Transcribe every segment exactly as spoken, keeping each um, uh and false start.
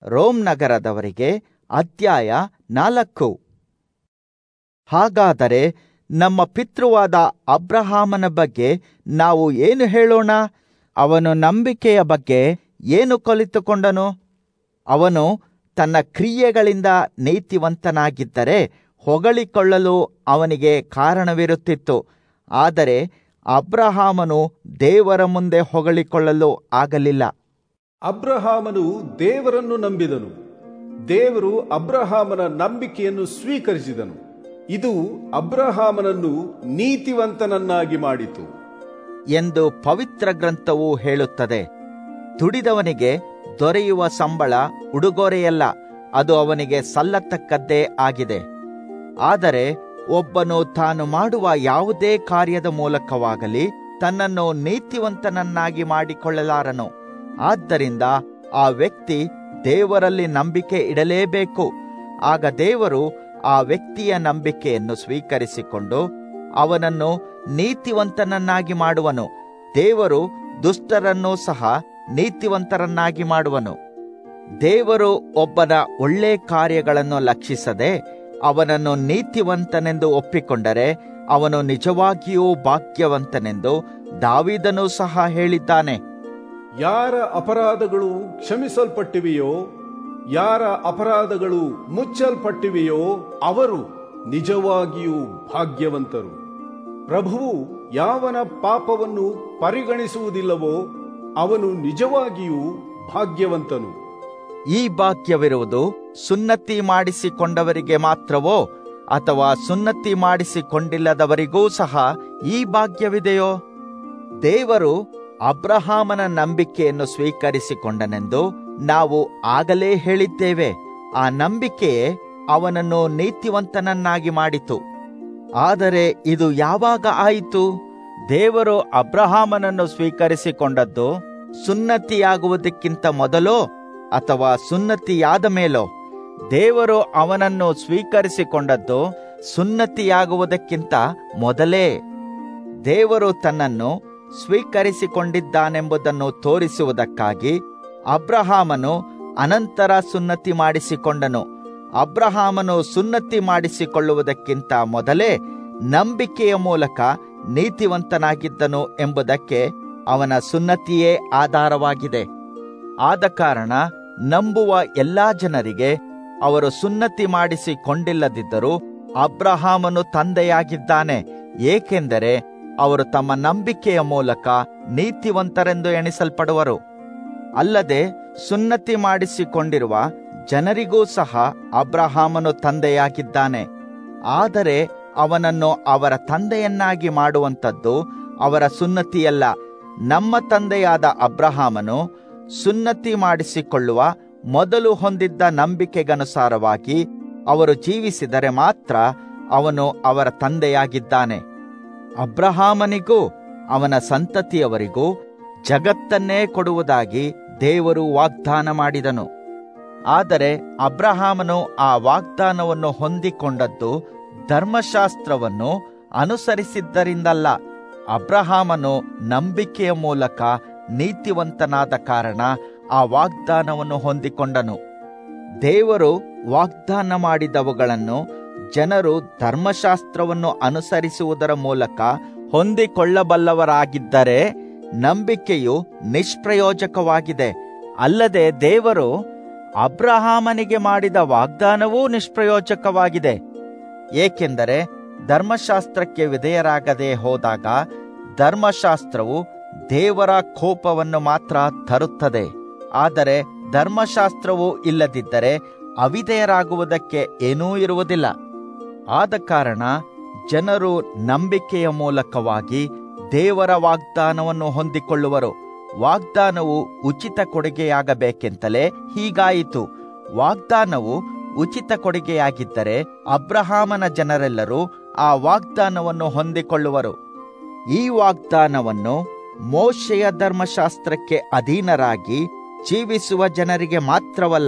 Rome ನಗರದವರಿಗೆ ಅಧ್ಯಾಯ ನಾಲ್ಕು. ಹಾಗಾದರೆ ನಮ್ಮ ಪಿತೃವಾದ ಅಬ್ರಹಾಮನ ಬಗ್ಗೆ ನಾವು ಏನು ಹೇಳೋಣ? ಅವನು ನಂಬಿಕೆಯ ಬಗ್ಗೆ ಏನು ಕಲಿತುಕೊಂಡನು? ಅವನು ತನ್ನ ಕ್ರಿಯೆಗಳಿಂದ ನೀತಿವಂತನಾಗಿದ್ದರೆ ಹೊಗಳಿಕೊಳ್ಳಲು ಅವನಿಗೆ ಕಾರಣವಿರುತ್ತಿತ್ತು. ಆದರೆ ಅಬ್ರಹಾಮನು ದೇವರ ಮುಂದೆ ಹೊಗಳಿಕೊಳ್ಳಲು ಆಗಲಿಲ್ಲ. ಅಬ್ರಹಾಮನು ದೇವರನ್ನು ನಂಬಿದನು, ದೇವರು ಅಬ್ರಹಾಮನ ನಂಬಿಕೆಯನ್ನು ಸ್ವೀಕರಿಸಿದನು. ಇದು ಅಬ್ರಹಾಮನನ್ನು ನೀತಿವಂತನನ್ನಾಗಿ ಮಾಡಿತು ಎಂದು ಪವಿತ್ರ ಗ್ರಂಥವು ಹೇಳುತ್ತದೆ. ದುಡಿದವನಿಗೆ ದೊರೆಯುವ ಸಂಬಳ ಉಡುಗೊರೆಯಲ್ಲ, ಅದು ಅವನಿಗೆ ಸಲ್ಲತಕ್ಕದ್ದೇ ಆಗಿದೆ. ಆದರೆ ಒಬ್ಬನು ತಾನು ಮಾಡುವ ಯಾವುದೇ ಕಾರ್ಯದ ಮೂಲಕವಾಗಲಿ ತನ್ನನ್ನು ನೀತಿವಂತನನ್ನಾಗಿ ಮಾಡಿಕೊಳ್ಳಲಾರನು. ಆದ್ದರಿಂದ ಆ ವ್ಯಕ್ತಿ ದೇವರಲ್ಲಿ ನಂಬಿಕೆ ಇಡಲೇಬೇಕು. ಆಗ ದೇವರು ಆ ವ್ಯಕ್ತಿಯ ನಂಬಿಕೆಯನ್ನು ಸ್ವೀಕರಿಸಿಕೊಂಡು ಅವನನ್ನು ನೀತಿವಂತನನ್ನಾಗಿ ಮಾಡುವನು. ದೇವರು ದುಷ್ಟರನ್ನೂ ಸಹ ನೀತಿವಂತರನ್ನಾಗಿ ಮಾಡುವನು. ದೇವರು ಒಬ್ಬನ ಒಳ್ಳೆ ಕಾರ್ಯಗಳನ್ನು ಲಕ್ಷಿಸದೆ ಅವನನ್ನು ನೀತಿವಂತನೆಂದು ಒಪ್ಪಿಕೊಂಡರೆ ಅವನು ನಿಜವಾಗಿಯೂ ಭಾಗ್ಯವಂತನೆಂದು ದಾವೀದನು ಸಹ ಹೇಳಿದ್ದಾನೆ. ಯಾರ ಅಪರಾಧಗಳು ಕ್ಷಮಿಸಲ್ಪಟ್ಟಿವೆಯೋ, ಯಾರ ಅಪರಾಧಗಳು ಮುಚ್ಚಲ್ಪಟ್ಟಿವೆಯೋ ಅವರು ನಿಜವಾಗಿಯೂ ಭಾಗ್ಯವಂತರು. ಪ್ರಭುವು ಯಾವನ ಪಾಪವನ್ನು ಪರಿಗಣಿಸುವುದಿಲ್ಲವೋ ಅವನು ನಿಜವಾಗಿಯೂ ಭಾಗ್ಯವಂತನು. ಈ ಭಾಗ್ಯವಿರುವುದು ಸುನ್ನತಿ ಮಾಡಿಸಿಕೊಂಡವರಿಗೆ ಮಾತ್ರವೋ ಅಥವಾ ಸುನ್ನತಿ ಮಾಡಿಸಿಕೊಂಡಿಲ್ಲದವರಿಗೂ ಸಹ ಈ ಭಾಗ್ಯವಿದೆಯೋ? ದೇವರು ಅಬ್ರಹಾಮನ ನಂಬಿಕೆಯನ್ನು ಸ್ವೀಕರಿಸಿಕೊಂಡನೆಂದು ನಾವು ಆಗಲೇ ಹೇಳಿದ್ದೇವೆ. ಆ ನಂಬಿಕೆಯೇ ಅವನನ್ನು ನೀತಿವಂತನನ್ನಾಗಿ ಮಾಡಿತು. ಆದರೆ ಇದು ಯಾವಾಗ ಆಯಿತು? ದೇವರು ಅಬ್ರಹಾಮನನ್ನು ಸ್ವೀಕರಿಸಿಕೊಂಡದ್ದು ಸುನ್ನತಿಯಾಗುವುದಕ್ಕಿಂತ ಮೊದಲೋ ಅಥವಾ ಸುನ್ನತಿಯಾದ ಮೇಲೋ? ದೇವರು ಅವನನ್ನು ಸ್ವೀಕರಿಸಿಕೊಂಡದ್ದು ಸುನ್ನತಿಯಾಗುವುದಕ್ಕಿಂತ ಮೊದಲೇ. ದೇವರು ತನ್ನನ್ನು ಸ್ವೀಕರಿಸಿಕೊಂಡಿದ್ದಾನೆಂಬುದನ್ನು ತೋರಿಸುವುದಕ್ಕಾಗಿ ಅಬ್ರಹಾಮನು ಅನಂತರ ಸುನ್ನತಿ ಮಾಡಿಸಿಕೊಂಡನು. ಅಬ್ರಹಾಮನು ಸುನ್ನತಿ ಮಾಡಿಸಿಕೊಳ್ಳುವುದಕ್ಕಿಂತ ಮೊದಲೇ ನಂಬಿಕೆಯ ಮೂಲಕ ನೀತಿವಂತನಾಗಿದ್ದನು ಎಂಬುದಕ್ಕೆ ಅವನ ಸುನ್ನತಿಯೇ ಆಧಾರವಾಗಿದೆ. ಆದ ಕಾರಣ ನಂಬುವ ಎಲ್ಲಾ ಜನರಿಗೆ ಅವರು ಸುನ್ನತಿ ಮಾಡಿಸಿಕೊಂಡಿಲ್ಲದಿದ್ದರೂ ಅಬ್ರಹಾಮನು ತಂದೆಯಾಗಿದ್ದಾನೆ, ಏಕೆಂದರೆ ಅವರು ತಮ್ಮ ನಂಬಿಕೆಯ ಮೂಲಕ ನೀತಿವಂತರೆಂದು ಎಣಿಸಲ್ಪಡುವರು. ಅಲ್ಲದೆ ಸುನ್ನತಿ ಮಾಡಿಸಿಕೊಂಡಿರುವ ಜನರಿಗೂ ಸಹ ಅಬ್ರಹಾಮನು ತಂದೆಯಾಗಿದ್ದಾನೆ. ಆದರೆ ಅವನನ್ನು ಅವರ ತಂದೆಯನ್ನಾಗಿ ಮಾಡುವಂಥದ್ದು ಅವರ ಸುನ್ನತಿಯಲ್ಲ. ನಮ್ಮ ತಂದೆಯಾದ ಅಬ್ರಹಾಮನು ಸುನ್ನತಿ ಮಾಡಿಸಿಕೊಳ್ಳುವ ಮೊದಲು ಹೊಂದಿದ್ದ ನಂಬಿಕೆಗನುಸಾರವಾಗಿ ಅವರು ಜೀವಿಸಿದರೆ ಮಾತ್ರ ಅವನು ಅವರ ತಂದೆಯಾಗಿದ್ದಾನೆ. ಅಬ್ರಹಾಮನಿಗೂ ಅವನ ಸಂತತಿಯವರಿಗೂ ಜಗತ್ತನ್ನೇ ಕೊಡುವುದಾಗಿ ದೇವರು ವಾಗ್ದಾನ ಮಾಡಿದನು. ಆದರೆ ಅಬ್ರಹಾಮನು ಆ ವಾಗ್ದಾನವನ್ನು ಹೊಂದಿಕೊಂಡದ್ದು ಧರ್ಮಶಾಸ್ತ್ರವನ್ನು ಅನುಸರಿಸಿದ್ದರಿಂದಲ್ಲ. ಅಬ್ರಹಾಮನು ನಂಬಿಕೆಯ ಮೂಲಕ ನೀತಿವಂತನಾದ ಕಾರಣ ಆ ವಾಗ್ದಾನವನ್ನು ಹೊಂದಿಕೊಂಡನು. ದೇವರು ವಾಗ್ದಾನ ಮಾಡಿದವುಗಳನ್ನು ಜನರು ಧರ್ಮಶಾಸ್ತ್ರವನ್ನು ಅನುಸರಿಸುವುದರ ಮೂಲಕ ಹೊಂದಿಕೊಳ್ಳಬಲ್ಲವರಾಗಿದ್ದರೆ ನಂಬಿಕೆಯು ನಿಷ್ಪ್ರಯೋಜಕವಾಗಿದೆ. ಅಲ್ಲದೆ ದೇವರು ಅಬ್ರಹಾಮನಿಗೆ ಮಾಡಿದ ವಾಗ್ದಾನವೂ ನಿಷ್ಪ್ರಯೋಜಕವಾಗಿದೆ. ಏಕೆಂದರೆ ಧರ್ಮಶಾಸ್ತ್ರಕ್ಕೆ ವಿಧೇಯರಾಗದೆ ಹೋದಾಗ ಧರ್ಮಶಾಸ್ತ್ರವು ದೇವರ ಕೋಪವನ್ನು ಮಾತ್ರ ತರುತ್ತದೆ. ಆದರೆ ಧರ್ಮಶಾಸ್ತ್ರವು ಇಲ್ಲದಿದ್ದರೆ ಅವಿಧೇಯರಾಗುವುದಕ್ಕೆ ಏನೂ ಇರುವುದಿಲ್ಲ. ಆದ ಕಾರಣ ಜನರು ನಂಬಿಕೆಯ ಮೂಲಕವಾಗಿ ದೇವರ ವಾಗ್ದಾನವನ್ನು ಹೊಂದಿಕೊಳ್ಳುವರು. ವಾಗ್ದಾನವು ಉಚಿತ ಕೊಡುಗೆಯಾಗಬೇಕೆಂತಲೇ ಹೀಗಾಯಿತು. ವಾಗ್ದಾನವು ಉಚಿತ ಕೊಡುಗೆಯಾಗಿದ್ದರೆ ಅಬ್ರಹಾಮನ ಜನರೆಲ್ಲರೂ ಆ ವಾಗ್ದಾನವನ್ನು ಹೊಂದಿಕೊಳ್ಳುವರು. ಈ ವಾಗ್ದಾನವನ್ನು ಮೋಶೆಯ ಧರ್ಮಶಾಸ್ತ್ರಕ್ಕೆ ಅಧೀನರಾಗಿ ಜೀವಿಸುವ ಜನರಿಗೆ ಮಾತ್ರವಲ್ಲ,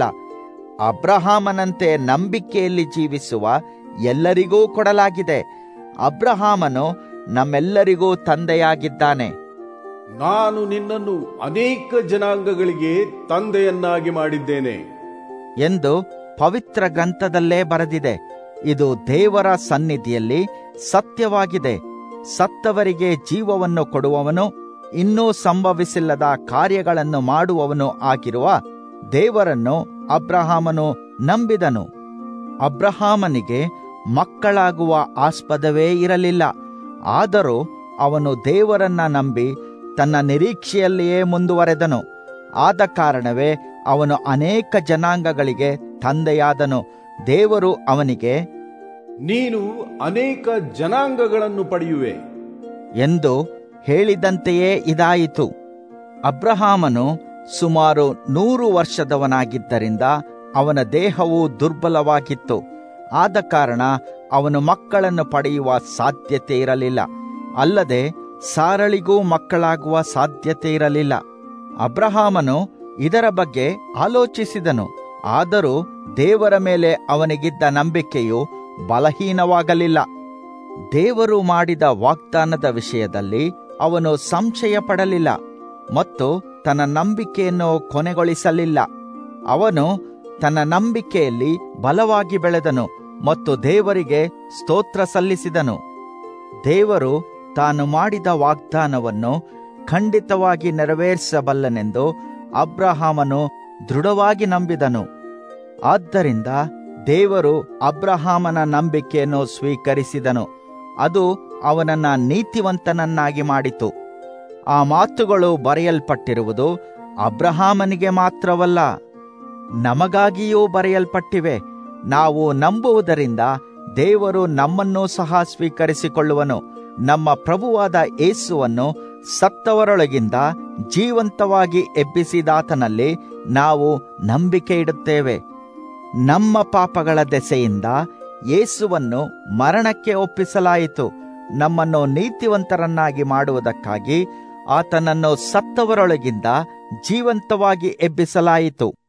ಅಬ್ರಹಾಮನಂತೆ ನಂಬಿಕೆಯಲ್ಲಿ ಜೀವಿಸುವ ಎಲ್ಲರಿಗೂ ಕೊಡಲಾಗಿದೆ. ಅಬ್ರಹಾಮನು ನಮ್ಮೆಲ್ಲರಿಗೂ ತಂದೆಯಾಗಿದ್ದಾನೆ. ನಾನು ನಿನ್ನನ್ನು ಅನೇಕ ಜನಾಂಗಗಳಿಗೆ ತಂದೆಯನ್ನಾಗಿ ಮಾಡಿದ್ದೇನೆ, ಎಂದು ಪವಿತ್ರ ಗ್ರಂಥದಲ್ಲೇ ಬರೆದಿದೆ. ಇದು ದೇವರ ಸನ್ನಿಧಿಯಲ್ಲಿ ಸತ್ಯವಾಗಿದೆ. ಸತ್ತವರಿಗೆ ಜೀವವನ್ನು ಕೊಡುವವನು, ಇನ್ನೂ ಸಂಭವಿಸಿಲ್ಲದ ಕಾರ್ಯಗಳನ್ನು ಮಾಡುವವನು ಆಗಿರುವ ದೇವರನ್ನು ಅಬ್ರಹಾಮನು ನಂಬಿದನು. ಅಬ್ರಹಾಮನಿಗೆ ಮಕ್ಕಳಾಗುವ ಆಸ್ಪದವೇ ಇರಲಿಲ್ಲ. ಆದರೂ ಅವನು ದೇವರನ್ನ ನಂಬಿ ತನ್ನ ನಿರೀಕ್ಷೆಯಲ್ಲಿಯೇ ಮುಂದುವರೆದನು. ಆದ ಕಾರಣವೇ ಅವನು ಅನೇಕ ಜನಾಂಗಗಳಿಗೆ ತಂದೆಯಾದನು. ದೇವರು ಅವನಿಗೆ, ನೀನು ಅನೇಕ ಜನಾಂಗಗಳನ್ನು ಪಡೆಯುವೆ ಎಂದು ಹೇಳಿದಂತೆಯೇ ಇದಾಯಿತು. ಅಬ್ರಹಾಮನು ಸುಮಾರು ನೂರು ವರ್ಷದವನಾಗಿದ್ದರಿಂದ ಅವನ ದೇಹವು ದುರ್ಬಲವಾಗಿತ್ತು. ಆದ ಕಾರಣ ಅವನು ಮಕ್ಕಳನ್ನು ಪಡೆಯುವ ಸಾಧ್ಯತೆ ಇರಲಿಲ್ಲ. ಅಲ್ಲದೆ ಸಾರಳಿಗೂ ಮಕ್ಕಳಾಗುವ ಸಾಧ್ಯತೆ ಇರಲಿಲ್ಲ. ಅಬ್ರಹಾಮನು ಇದರ ಬಗ್ಗೆ ಆಲೋಚಿಸಿದನು. ಆದರೂ ದೇವರ ಮೇಲೆ ಅವನಿಗಿದ್ದ ನಂಬಿಕೆಯು ಬಲಹೀನವಾಗಲಿಲ್ಲ. ದೇವರು ಮಾಡಿದ ವಾಗ್ದಾನದ ವಿಷಯದಲ್ಲಿ ಅವನು ಸಂಶಯ ಪಡಲಿಲ್ಲ ಮತ್ತು ತನ್ನ ನಂಬಿಕೆಯನ್ನು ಕೊನೆಗೊಳಿಸಲಿಲ್ಲ. ಅವನು ತನ್ನ ನಂಬಿಕೆಯಲ್ಲಿ ಬಲವಾಗಿ ಬೆಳೆದನು ಮತ್ತು ದೇವರಿಗೆ ಸ್ತೋತ್ರ ಸಲ್ಲಿಸಿದನು. ದೇವರು ತಾನು ಮಾಡಿದ ವಾಗ್ದಾನವನ್ನು ಖಂಡಿತವಾಗಿ ನೆರವೇರಿಸಬಲ್ಲನೆಂದು ಅಬ್ರಹಾಮನು ದೃಢವಾಗಿ ನಂಬಿದನು. ಆದ್ದರಿಂದ ದೇವರು ಅಬ್ರಹಾಮನ ನಂಬಿಕೆಯನ್ನು ಸ್ವೀಕರಿಸಿದನು. ಅದು ಅವನನ್ನ ನೀತಿವಂತನನ್ನಾಗಿ ಮಾಡಿತು. ಆ ಮಾತುಗಳು ಬರೆಯಲ್ಪಟ್ಟಿರುವುದು ಅಬ್ರಹಾಮನಿಗೆ ಮಾತ್ರವಲ್ಲ, ನಮಗಾಗಿಯೂ ಬರೆಯಲ್ಪಟ್ಟಿವೆ. ನಾವು ನಂಬುವುದರಿಂದ ದೇವರು ನಮ್ಮನ್ನೂ ಸಹ ಸ್ವೀಕರಿಸಿಕೊಳ್ಳುವನು. ನಮ್ಮ ಪ್ರಭುವಾದ ಯೇಸುವನ್ನು ಸತ್ತವರೊಳಗಿಂದ ಜೀವಂತವಾಗಿ ಎಬ್ಬಿಸಿದಾತನಲ್ಲಿ ನಾವು ನಂಬಿಕೆ ಇಡುತ್ತೇವೆ. ನಮ್ಮ ಪಾಪಗಳ ದೆಸೆಯಿಂದ ಯೇಸುವನ್ನು ಮರಣಕ್ಕೆ ಒಪ್ಪಿಸಲಾಯಿತು. ನಮ್ಮನ್ನು ನೀತಿವಂತರನ್ನಾಗಿ ಮಾಡುವುದಕ್ಕಾಗಿ ಆತನನ್ನು ಸತ್ತವರೊಳಗಿಂದ ಜೀವಂತವಾಗಿ ಎಬ್ಬಿಸಲಾಯಿತು.